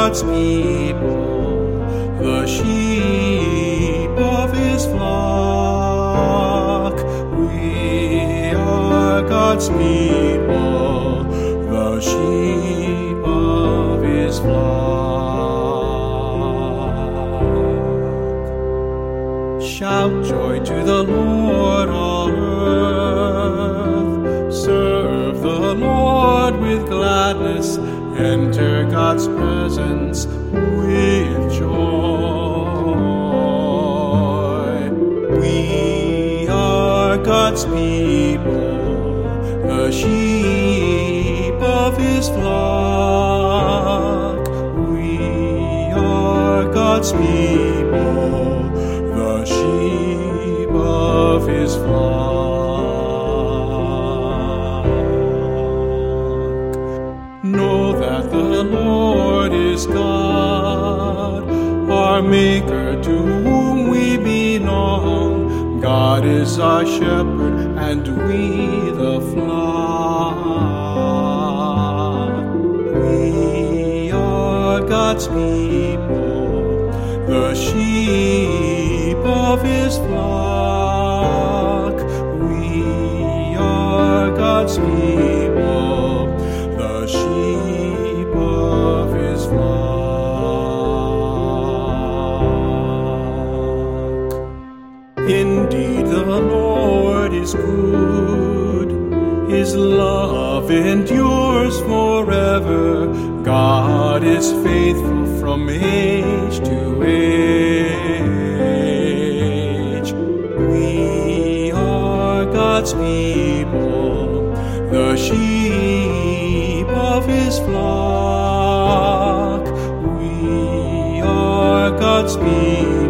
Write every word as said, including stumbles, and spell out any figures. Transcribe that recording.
God's people, the sheep of his flock. We are God's people, the sheep of his flock. Shout joy to the Lord, all earth. Serve the Lord with gladness. Enter God's presence with joy. We are God's people, the sheep of his flock. We are God's people, the sheep of his flock. Know that the Lord is God, our Maker, to whom we belong. God is our shepherd, and we the flock. We are God's people, the sheep of his flock. We are God's people, the sheep of his flock. Indeed, the Lord is good, his love endures forever. God is faithful from age to age. We are God's people, the sheep of his flock. We are God's people,